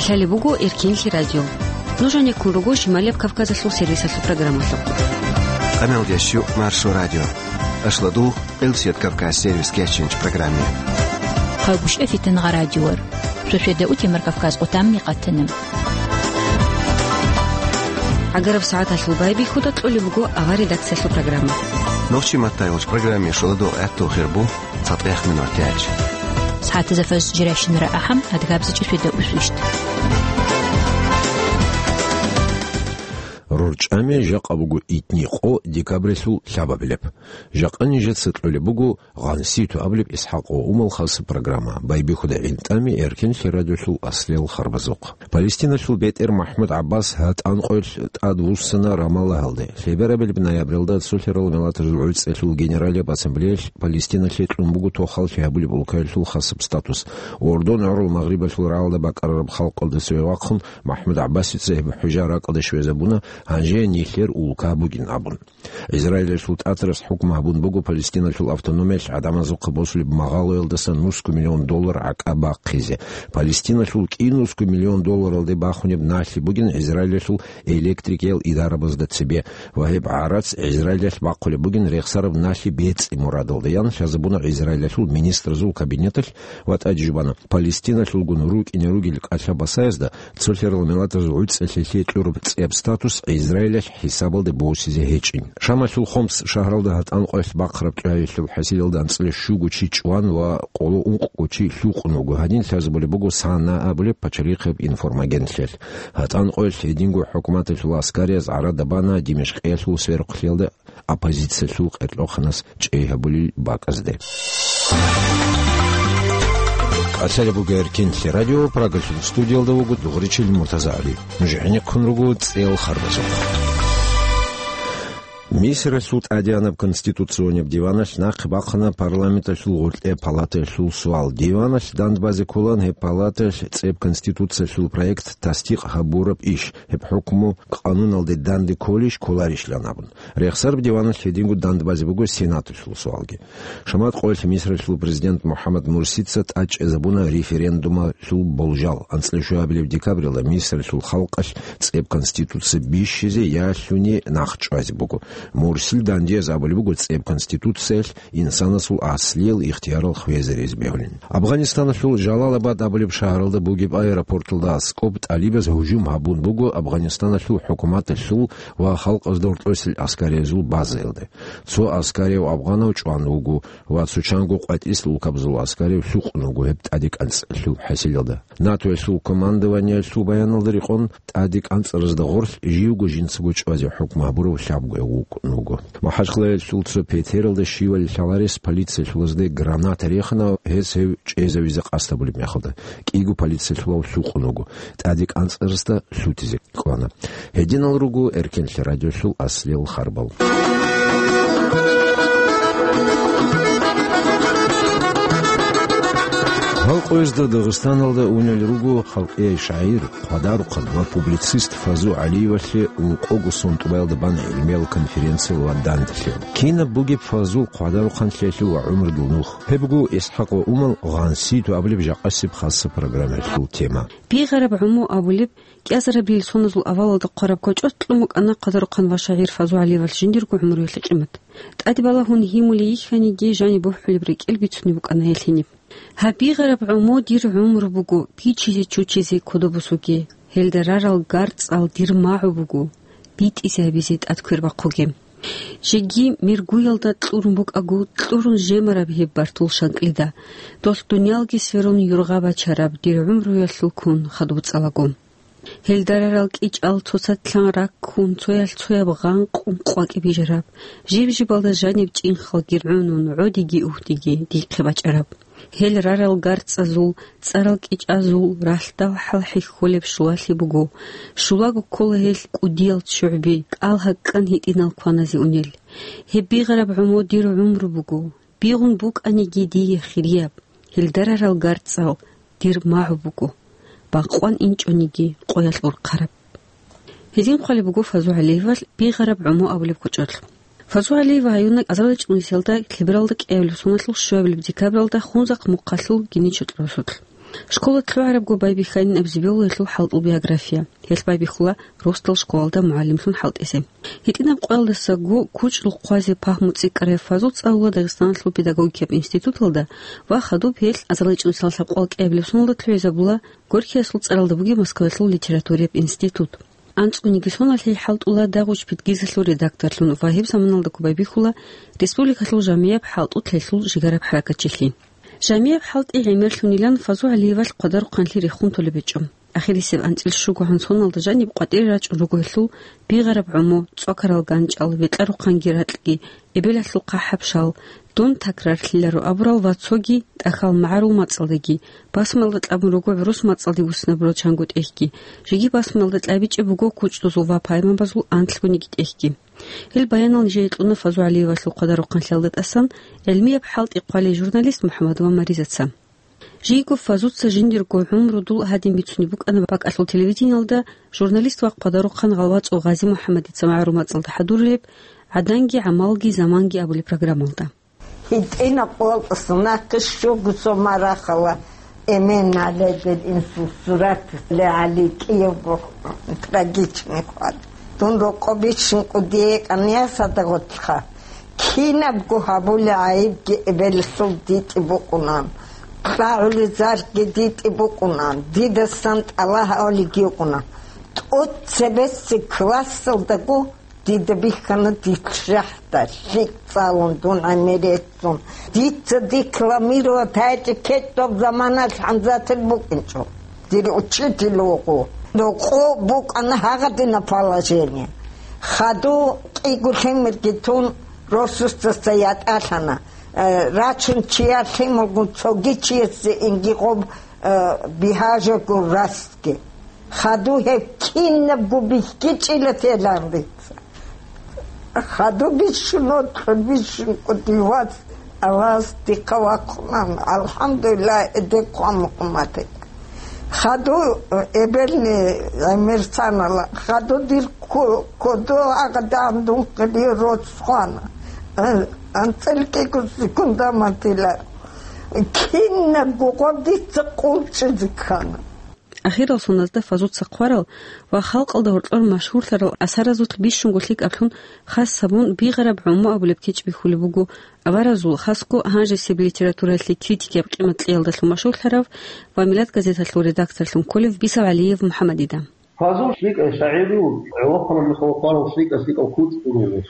Аллалибугу Иркинли радио. Нужен куругу Шималев Кавказа сервиса программу. Канал Ящу Маршу радио. Ашладу Элсет Кавказ сервис кешенч программе. Хабуш эфитен радиор. Шефеде утимер Кавказ отамми катным. Агаров саат албайби худа толибугу ава редакция программы. Новчи матайлш программе шладу эту хербу цатех минутяч. ساعات زفاز جراشن رأهم هتجابز جسوده وسوشت. رورچامي جاق أبوجو إتنيقو ديكابريسو سببلب. جاق أني جت ستقول بوجو غانسيتو أبلب إسحاقو أمل خاص برنامج بايبي خد علتامي إركن شرادوسو أصلي الخربزوق. فلسطين شو بيت محمود عباس هات أنقل أدوس سنة رمالة هالدي. خبر بالبناية بريلدات سولفر الملات الجوعيس شو الجنرالية باسمبليش فلسطين شيء بوجو توخال فيها بولي بولكال شو خاص بستاتوس. وردون عرو المغرب شو رعال باك أرب خلق الدسوي واقهم محمود عباس يتسهب حجارة قد شوي زبونه. هنجين يخير وكابوجين أبون. إسرائيل شو تأثرس حكم أبون بوجو فلسطين شو الأوتونوميش عدم زوق بوصل بمغالو يلدسن $9 مليون عقابة قيزة. فلسطين شو $9 مليون الدي باخوني بناشي بوجين إسرائيل شو إلكتريكيل إدارة بزدت سبيه وهيب عارض إسرائيل شو باقول بوجين ريخسر بناشي بيت إمورادل ديان شازبونا إسرائيل شو المينستر زو كابينتل واتأجبنا فلسطين شو الجنروك إنروجي لك أشابة سايزدا تصير الملات زوجت سلسلة لوربت إب ستاتوس إسرائيل حسابل دبوسي زهيجين. شمال الخمس شهر ده هتنقل بقرب تعيش الحسيل ده نصل الشوق تشيشوان وقولوا أنقو تشي سوق نوجو هدين سازبولي بوجو سانا أبولي بتشريخ بإنفورماجنتل هتنقل سيدينجو حكومات العسكرية زعرا دبانا دمشق إيش وسيرق خيل ده أبازيت سوق الأخنس تشيه بولي باكازده. أسأل بوجير كنت راديو براغل في الاستوديو ده وجود دغريتش المرتزعلي نجحني كن رجود سيل خربزوق ميسر سود أديانا بكونستитуционе диванаш на хбахна парламента шул палата шул суал диванаш данд базе кулан хе палата цеп конституция шул проект тастиқ хабураб иш хе хукму канун алде данди колиш колариш ланабун рехсар диванаш хедингу данд базе буго сенат шул суалги шамат қойш миср шул президент Мухаммад Мурсицат ач забуна референдума шул болжал анслешу абилев декабрьда миср шул халқаш цеп конституция бишизе яшуни нахчази буго Мурсил дандия забыли бугу цеп конституция инсана сул аслил ихтиярал хвезерез беглин. Афганистан сул Жалалабад абылып шаарылды бугип аэропортылда скопт алибез хужум хабун бугу Афганистан сул хукумат сул ва халк аздорт осил аскарезул базелды. Со аскарев Афганов чуанугу ва сучангу qatис сул кабзул аскарев суқнугу хепт адик анс сул хасилды. НАТО сул командование сул баянылды рихон адик анс рыздыгор жиугу жинсугу чвази хукма буру шабгу نوگو محاجله شولتر پیترل دشیوال شالارس پلیس شولزده گرانات ریخنا هست چیزی ویزق استابلی میخوده کیگو پلیس شلو سوق نوگو تادیک آنس ارسته شوتیزی کنه هدینال روگو ارکن رادیو شول اصلی الخربال خلق وزده داغستان الده اونل روگو خلقی شاعر قدار و پوبلیسیست فازو علی ولی وقوق سنتوبال دبان علمی کنفرانسی و داندشل کین بوگی فازو قدار خانشلی و عمر دلنوخ هبگو اسحاق و عمر غانسی تو ابلی بجاقسب خاص برنامه شو تیما بيغرب عمو ابولب كأسر بالسنة الأول تقرب كوج أطلمك أنا قدر قن وشعير فازو علي والجندر كعمر يلجمت تأدي بالله هون هيمولي خاني جي جاني بوح البريك البيتسني بك أنا يلهني هبي غرب عمو دير عمر بوجو بيتشيزي تشوتشيزي كودو بسوجي هلدرار الجارتس أو دير معو بوجو بيت إسابيزيت أذكر بقوجم جيجي ميرغويل دا تلورن بوك أجو تلورن جمرة به برتول شنقلدا دوستونيال جسفرون يرغب شراب دير عمر يلسلكون خدوت علىكم هلدرار الجال توسات لانراك كون تويل تويا بغان قوم قواك بيجرب جيب بالدا جانب تين خلقير عنون عوديجي أوتيجي دي قباج عرب هل رارل غارتس أزول تسارل كيج أزول رالتا وحلحي خولب شوالي بوغو شولاغو كل هل كوديال شعبي قالها كان هيتين القوانازي أونيل هبي غرب عمو دير عمر بوغو بيغن بوك أني جيدي خرياب هل رارل غارتس أو دير معو بوغو باقوان إنج أنيجي قويل القرب هزين قولي بوغو فازو عليفال بي غرب عمو أولي بكوجل فازو علي وعيونك أزرج ميسيلتا كليبرالدك أولي سونسل شوابل بديكابرالدا خونزق مقاسل جينيشت رسول Школа тлуарабгу байбихайн абзибиул илу халтл биография. Хел байбихула ростал школда муаллимлун халт эсе. Хитинам qoldasагу кучл qwazi пахмуци карефазу цаула Дагестанлу педагогик институталда ва хаду хел азалычын салсап qol qeblesунда тлуизабула горхиасл царалдабуги Москвалу литературеп институт. Анцунигисона ли халтула дагуч питгизлу редакторлун вахиб саманалда байбихула республикалу жамияб халту тлесул жигараб харакатчилин. جميع حالت إعمارلونيلان فازو عليه والقدر قنلي ريخون تلبيجم. أخيرا سيب أنتل شوكو هنسون الدجاني بقدر راج روغوهلو بيغرب عمو تسوكر الغانجال بيتلارو قنجيرات لكي إبلا سلقا حبشال دون تكرار للارو أبرال واتسوغي تأخال معارو ماتسالدگي باسمالدت أبن روغو عروس ماتسالدي وسنبرو چانگوت إحكي جيگي باسمالدت أبيج إبوغو كوچتوزو وابايمان بازو أنتل بنيگيت إحكي هل بيان الجيتلون فازو عليه والقدر قنلالدت أسان علمية بحالت إقوالي جورناليست محمد وماريزتسا جيكو فازوت سجندر كو عمرو دول هادين بيتسوني بوك أنا باك أصل تلفزيون جورناليست وقدرو قن غلوات أو غازي محمد يتسمع رومات صلت حضور عدانجي عمالجي زمانجي أبو البرنامج ده هيتينا قول الصناقش شو قصو مراخلا إمين على الإنسوسورات اللي عليك يبو تراجيش نقول دون رقبيش نقوديك أني أصدقتها كينا بقو هابولي عيب قبل الصديت يبقونان طلعوا لزار جديد يبقونان ديد السنت الله أولي جيقونان تقود سبس كلاس الدقو ديد بيخانا ديد شحتا شيك صالون دون عميريتون ديد كلاميرو تايت كتب زمانات حنزات البوكنشو ديد أتشتي لوقو بوك أنا هاغدنا فالجيني خادو يقول خمر جيتون روسوس تستيات أشانا راتشن تشيا خمر قنصوغي تشيس إنجي قوب بيهاجو قراسكي خادو هف كين نبقو بيشكي تشيلا تيلاندي خادو بيشنوت خبيشن قديوات أواز دي قواقنان الحمد لله إدي قوام قماتي خادو ابلني امرسان الله خادو دير كودو اقدام دون قدي روتسخانا انتلكي كندا ماتيلا كينا بوقدي تقول تذكانا أخيرا صنزده فازوت سقوارل وخلق الدورتلر مشهور ترى أثر زوت بيشون قلتلك أبلون خاص سبون بيغرب عمو أبو لبكيج بيخولي بوغو أبارزول خاصكو هانجي سيب ليتراتورات لي كريتيكي بقيمة ليلدتلو مشهور ترى وميلاد غزيتتلو ريداكترتلو كوليف بيسو عليف محمد إدام فازو شريك شاعري وعوقنا المخوطان وشريك أكوت قلوه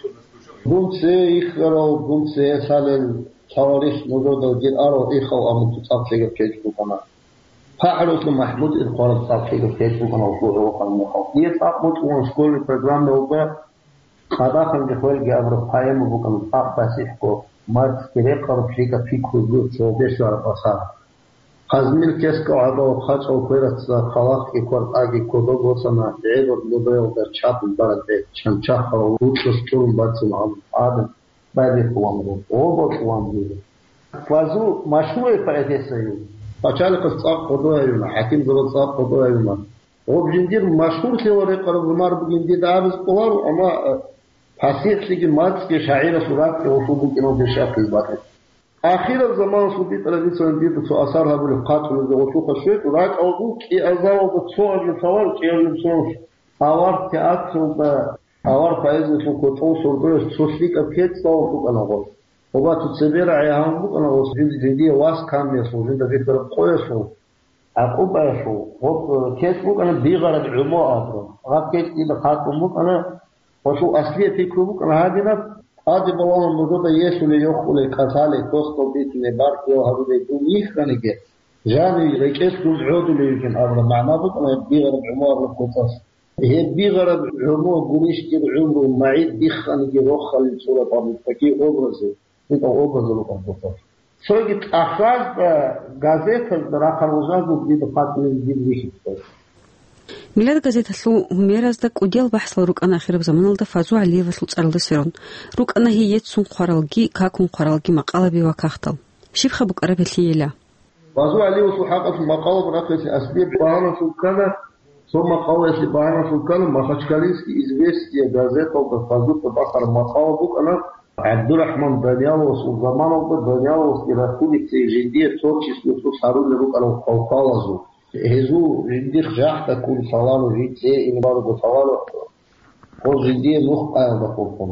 بومسي إخرو بومسي سالل تاريخ نزود جير أرو إخو أمو تصاب شيء بكيج بوغنا فعلت محمود القرار صار في فيسبوك أنا وقوله المخاطية صار متوون سكول البرنامج نوبة خدا خن جوال جابر قائم وبكم صار بسيحكو مارس كده قرب شيء في كل شيء بيش على بصار خزميل كيسك عضو خاص أو كيرت خلاص يكون أجي كودو بوسنا عيب ودوبه وده شاب البلد شن شاخ وروتش تون باتسون عاد بعد يفهمون أو بفهمون فازو مشهور فريسيو فشالك الصاق قدوة يوم حكيم ذو الصاق قدوة يوم وبجندير مشهور ثوري قرب المار بجندير دابز قوار أما فاسيح لكن ماتس كشاعر سورات كوفوبو كنو بشاف الباطل آخر الزمان صديق الذي سنديد سو أثارها بالقاتل وشوف الشيء وراك أوضوك إأزاو بتصور لصور كيان لبصور أوار تأثر أوار فايز لكم كتو صوربرس سوشليك أبكيت صورتك أنا غوص وبعد تسبير عيهم بق أنا وصلت جديد واس كام يسوع جد في كرب قويسو أقوى يسوع هو كيس بق أنا بيغرد عمو أبرم غاكيت إذا خاطم بق أنا وشو أصلية في كروبك أنا هذه بالله موجودة يسوع ليخول كسالة توستو بيت نبارك يو هذا يدوميخ كنيجة جاني ركيس كل عود اللي يمكن أبرم معنا بق أنا بيغرد عمو أبرم قصص هي بيغرد عمو قريش كده عمره معيد بيخانيجة روخل صورة أبو فكي أبرزه это образом компьютер. Согит ахраз газета рахарузагу где-то патный дивишит. ميلاد газета слу humerazdак удел бахсла рук ана ахираб заманалда фазу алиева слу царлда сирон. Рук ана хиет сун қоралги какун қоралги мақалаби ва кахтал. Шифха бук арабетлиела. فازو алиева су хақат мақалаб рахеси асбеб бахана сулкана ثم قوي بحانا سلطان مخشكاليسكي известие газета فازو бахар мақала бук ана عبد الرحمن دانيالوس وزمانه دانيالوس يرخوني تيجندية تورتشيس لطو صارون لروك على القوقالازو هزو جندير جاحتا كل صوالو جيتسي إنبارو بصوالو قول جندية مخقا يضاقوكم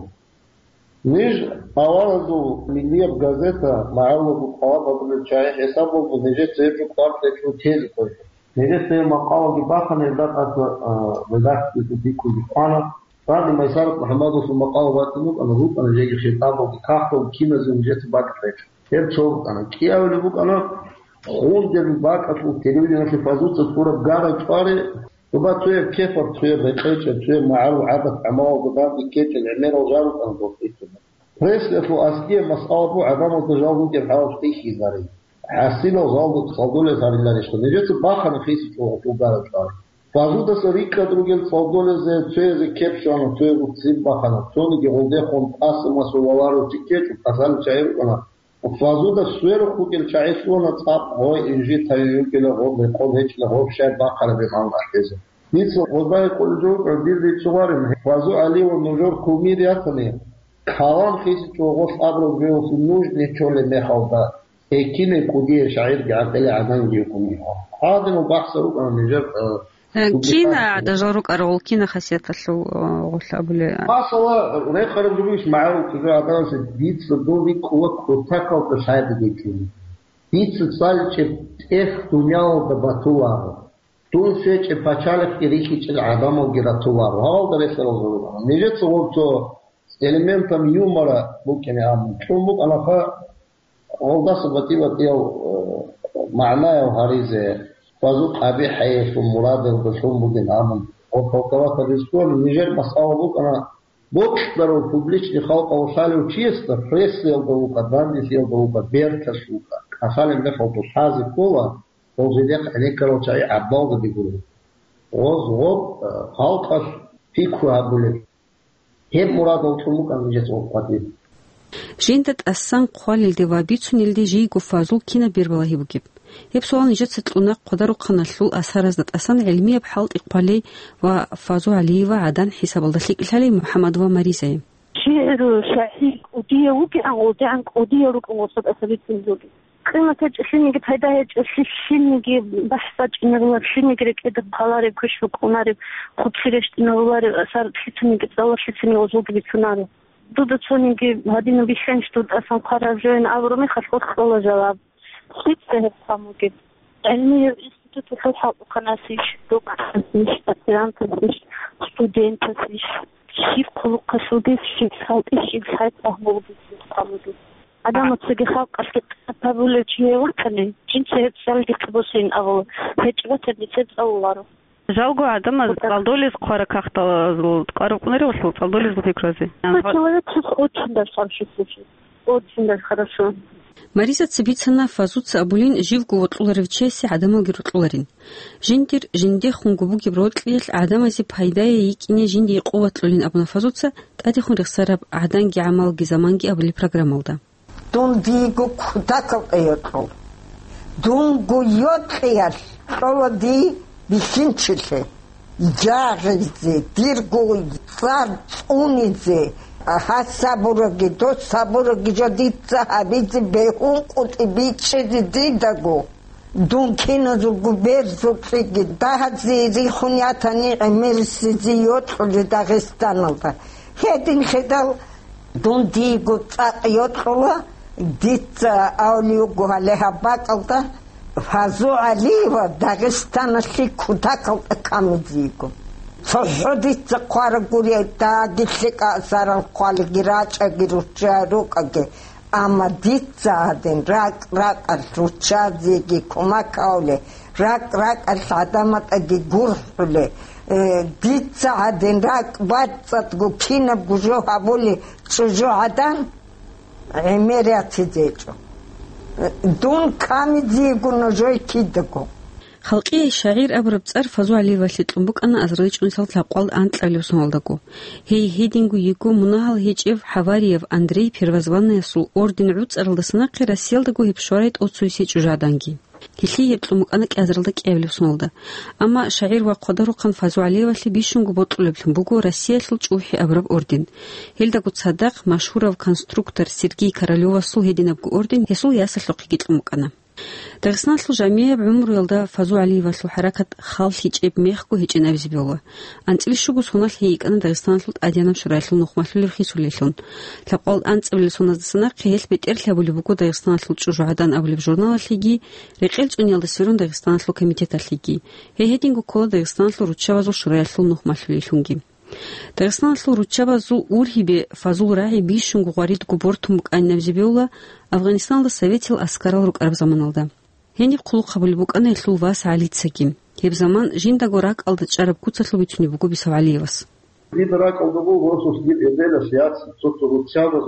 نيج قوالازو مليا بغازيتا معاوة بقوالة بالشاي حسابه بنجي تيجو قوالة تيجو تيزي كوي نجي تيجي مقاوة جباقا نردات أسا بداك تتبيكو بقوانا بعد ما يصارت محمد في المقاوة باتنوك أنا هوب أنا جاي خطابه بكاحته وكيما زنجيت باكتك هيب شوق أنا كيا ولي بوك أنا خون دل باك أطلو التلويزيون في فازوت تصورة بقارة جفاري وبا توير كيفر توير بقيتش توير معارو عبت عماو بقار بكيتش العميرة وجارو أنا بوكيتش بريس لفو أسكيه مسألة عدم التجاوز كيف حاوش تيخي زاري حسينو زالو تصدولي زاري لانشتو نجيت باخر نخيسي شو بقارة جفاري فازودا سريكا другел солдолезе цезе кепшано цезе цимбахана цониги голдехон асма суваларо тикечу казал чайрона фазуда суеро хугел чайсуна цап ой инжи тайюкела голде колечла хобшай бахара бемангатезе ницо голдай колжо бирди чуварин фазу алио ножор кумири атне калан хиси чогос абро беос нужне чоле мехалда экине кудие шаир гателе аданги куми хадно бахсару анежер كينا دجاروك أرغل كينا خاصية اللو غلط أبولي أصلا رأي خرج جويش معه كذا عدالة ديت صدوري كوا كوتاكا وتشاهد ديكين ديت صال شيء دنيا ودبتوه تون شيء باشالك يريكي شيء عدم وجراتوه هذا درس الأول نيجي تصورتو إلمنتم يومرا ممكن يعمل شو ممكن أنا خا هذا سبتي بتيو معناه وهاريزه فازوق أبي حيث مراد الرسول بدين عمل وفوقات الرسول نيجر مسألة بوك أنا بوكشتر وببليش لخلق وصالي وشيستر فريسل يلدوك بانديس يلدوك بيركسوك أصالي مدفع تصحازي كولا وزيديق عليك لو تعي عباد بيقولوا وزغب خلقش فيكو هبولي هيب مراد الرسول أنا نيجر وقتين جيندت أسان قوال الدوابيتسون يلدي جيغو فازوق كينا بيربالهي بكيب هيب سؤال نجد ستلونا قدروا قناتلو أسارزنت أسان علمية بحالة إقبالي وفازو عليه وعدان حساب الدخليق الهالي محمد وماريزي شعر شاحيك وديا وكي أنغوتي عنك وديا روك أنغوصد أسابيت سنزولي كما تجسينيك بهداية جسيشينيك بحثاج إنغوار شينيك ريك إدب بحالاري كشفك وناري خبسيرشت إنغواري أسار تحيطنيك تزاور شيطيني وزوك بيتسوناري دودة تسونيك هادينو بيشانش دود أسان قرارجوين أورمي خشبوت خلال جواب خيط سهب خاموكي علمية إنستيتوت الحلحة وقناسيش دوكتاسيش أتلانتاسيش ستودينتاسيش شيف قلوقة سوديس شيف سالتيش شيف سايت أهمو بيسيس خاموكي أدام تسيقي خلق أسكت أبابولي جيه وطني جنسي هيت سالدي كبوسين أغلو هيت وطني تيت أولارو жалко адам залдолис қора кахта қара кунери вошел залдолис фикрози очень хорошо Мариза Цибицына фазуца абулин живгу вотлуларевчеси адамо гирутлуларин жиндир жинде хунгубу гибротлил адамази пайдая икине жинди қуватлулин абуна фазуца тади хун рихсараб аданги амалги заманги абули программалда дун дигу кутакал эйотл дун гуйотлиял толоди бисинчиле ярзе диргу цар унизе хасабуроги до сабуроги жодица абизи бехун кути бичеди дидаго дун кинозу губерзу фиги дахази рихунятани эмерсизи йотлули дагестаналда хедин хедал дун дигу йотлула дица аулиугу алехабакалда фазу алива дагестанашли кутакал камидзиго صحدت قارقولي تاجلك أثر القالجراج أجروتشاروك أجي أما ديت سادين راك الروتشازي كوما كاولي راك الصدمات أجي جورفلي ديت سادين راك باتسات جو كينا بجو هابولي شجو عدان عميريات تيجو دون كامي زيجو نجوي كيدكو خلقي شاعر أبرب تصر فزو عليه وشيطلبك أنا أزريج أنسلت لقال أنت لليوسون لدكو هيدينغو يكو مناهل هيجيف حواريف أندري بيروزوان يسو أوردين عود أرلدسنا قراسيل دكو هبشوريت أوتسويسي جادانجي هلي يطلمك أنا كأزرلك قبل سنولدا أما شاعر وقدر قن فازو عليه وسلي بيشونغ بطل بلمبوغو روسيا تلجوحي أبرب أوردن هلدا قد صدق مشهورة وكونستруктор سيرجي كاراليوفا سو هدينا بقو أوردن يسو ياسل لقي يطلمك أنا دغستان سلو جميع بعمر يلدا فازو عليه وسلو حركة خال هيج ميخكو هيج نابز بيولا أنت ليشوغو سونال هيك أنا دغستان سلو أديانا شرايسلو نخمسلو لرخيسو ليلون لقال أنت قبل سونا دسنا قيل بتير لابولي بوكو دغستان سلو تشجعدان أولي بجورنال هيجي رقيلت أن يلدا سيرون دغستان سلو كميتيت هيجي هي هيدينغو كول دغستان سلو روتشابازو شرايسلو نخمسلو ليلونجي دغستان سلو روتشابازو أورهي بفازو راعي بيشونغو غاريد غبورتمك أن نابز بيولا أفغانستان دا سويتيل أسكارال روك أرب زمانالدا هني قلو قبل بوك أنا يتلو واس علي تساكيم هيب زمان جين دا غوراك ألدا تشارب كوتسلو بيتوني بوكو بيسو علي واس راك ألدا بو غوصو سجيب إدالة سياسة صوتو روتشاباز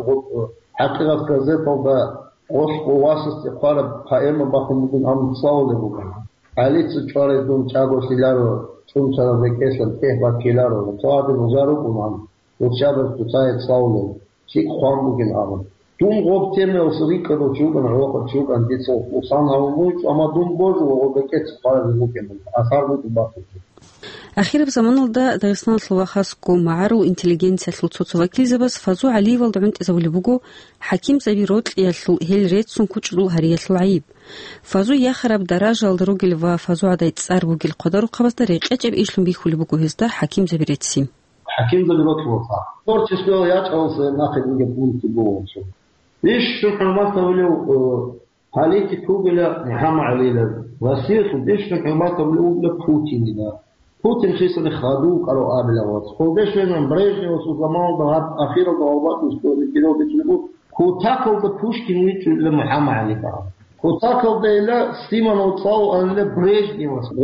حقيقة كازيت ألدا غوصو واسس تقارب قائمة باقي ممكن عم تصاولي بوكا علي تشاري دون تشاغو سيلارو تون تشارو بكيسل تهبا كيلارو تشاري نزارو كنام روتشاباز تسايد تصاولي شيك خوان بوكين عمل دون غوب تيمي وصريكا دو تشوغن عوقا تشوغن ديسو وصان هاوموش أما دون بوجو وغوبكيت قارب بوكين أثار بوكي باقي أخيرا بزمان دا دغستان سلو خاصكو معارو انتليجنسيا سلو تصوكي زبس فازو علي والدعنت إزاولي بوكو حكيم زبي روت يسلو هيل ريت سنكوش رو هريا سلو عيب فازو يخرب دراجة الدروغل وفازو عدا يتسار بوكي القدر وقبض دريق أجب إيشلون بيخولي بوكو هزدا حكيم زبي ريت سيم حكيم زبي روت وطا تورتشسكو ياتعوص ناقد نجا بونتي بوونسو ليش شو كلمات تقولوا حاليتي كوبلا نحام علينا وسيرت ليش كلمات تقولوا بوتين ده بوتين خيسن خادو قالوا قابل واس خودش من بريجني وسوزمان ده اخيرا ضربات وسكو كيلو بتجيبوا كو تاكل ده بوشكين ويت لمحام علينا كو تاكل ده لا ستيمانو تصاو ان بريجني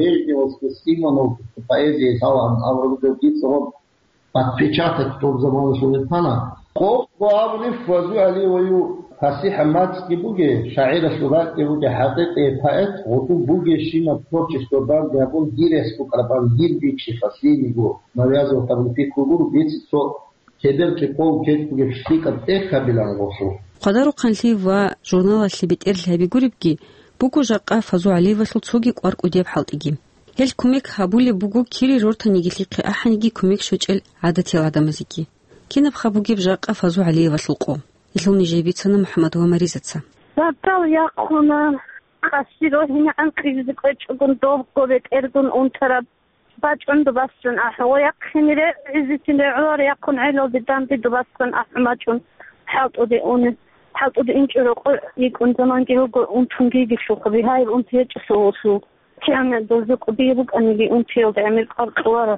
وس ستيمانو بايزي تصاو ان امر ده كيسو подпечатать тот zaman султана قف وابني فازو علي ويو هسي حماتسكي بوجي شاعر سوداكي بوجي حقيقي فائت وتو بوجي شيما تورچستو دار جابون ديرسكو قربان دير بيچي فاسيني جو نويازو تبلفي كوغور بيتسو كدر كيقول كيت بوجي فيكا تيكا بلان غوشو قدرو قنلي و جورنال اللي بيتقر لها بيقولبكي بوكو جاقا فازو علي وصل تسوقي قوارق ودياب حالتيجي هل كوميك هابولي بوغو كيلي رورتاني جيليقي أحانيجي كوميك شوجل عادتي العدمزيكي كنا بخابوغي بجاقا فازو عليه وصلقو يلوني جايبيتسانا محمد وماريزتسا بابتاو ياقونا قاسيرو هنا أنقريزك ويتشغن دوبكو بيت إردون أنتراب باجون دوباسون أحو ياقخيني ري عزيتين ري عرور ياقون عيلو بدان بي دوباسون أحماجون حالتو دي أوني حالتو دي إنجرو يكون زمان جيوغو أنتونجي جيشوخ بهاي الأنتيج سوسو كان دوزق بيبق أن اللي أنتيل دعمل قرقوارا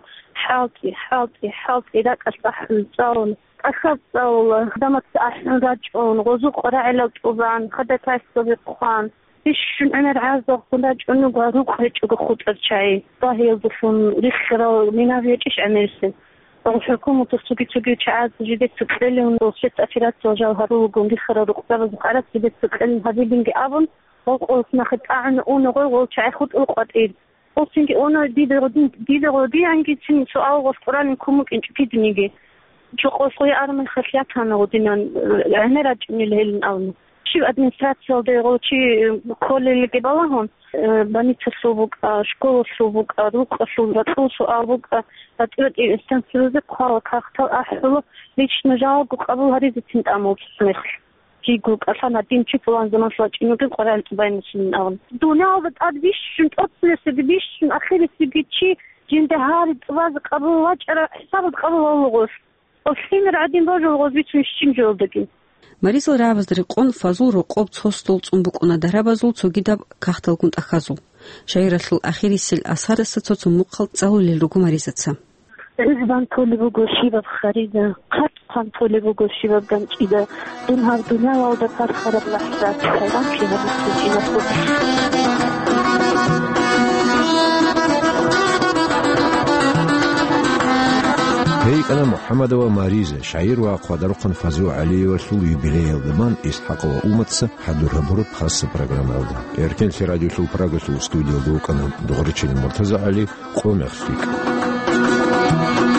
حالتي ذاك أصبح الزاول أخذ زاول دمت أحسن راجعون غزوق رعلو طبعا خدت أسبب قوان إيش أنا العازق راجعون وغاروق هيك وخوت الشاي طاهي الضفون رخرو منافيج إيش عملسن الحكومة تسوقي تعاد جديد تكلل ونوصل تأثيرات وجوهروق ورخرو رقبة زقارات جديد تكلل هذه بنجي أبن وقلت ناخد أعن أون غير تأخذ القطعين وسنجي أون دي عنجي تين سؤال وفران كمك إنت كيدنيجي جو قصوي أرمن خليات هنا ودينا أنا راجعني لهلن أون شو أدمنستراتيو ديرو شي كل اللي قبلهم بني تسوق شكول سوق روق سوق سؤال أتقول استنسلزك خلاص كختار أحلو ليش نجاوب قبل هذه تنت أمور سمخ يقول أصلا دين شوفوا زمان فلاش إنه كل قرآن تبين سنون دوناو بتأديش شنت أصله سدبيش شن أخير سجيتشي جند هاري تواز قبل واجر حساب قبل الغوث وفين رعدين باجو الغوث بيتون شين جولدكين مريسل رابز دريقون فازو رقوب تخستول تنبقونا درابازول تسوغيداب كاختل كنت أخازول شايرسل أخيري سل أسهر الستوت مقل تزاول للرقو مريزتسا إذا كل بقول شيء بخريدة قد كل بقول شيء بجنب إذا دون هالدنيا وده كار خرب لحظات خيران فيها بسيطة هيك أنا محمد وماريزة شعير وقدر قنفزو علي وسلو يبلي الضمان إسحاق وأمتس حدور برود خاص برنامج هذا يركن في راديو سلو براغ سلو استوديو دوك أنا دغرتشين مرتزع علي قوم يخفيك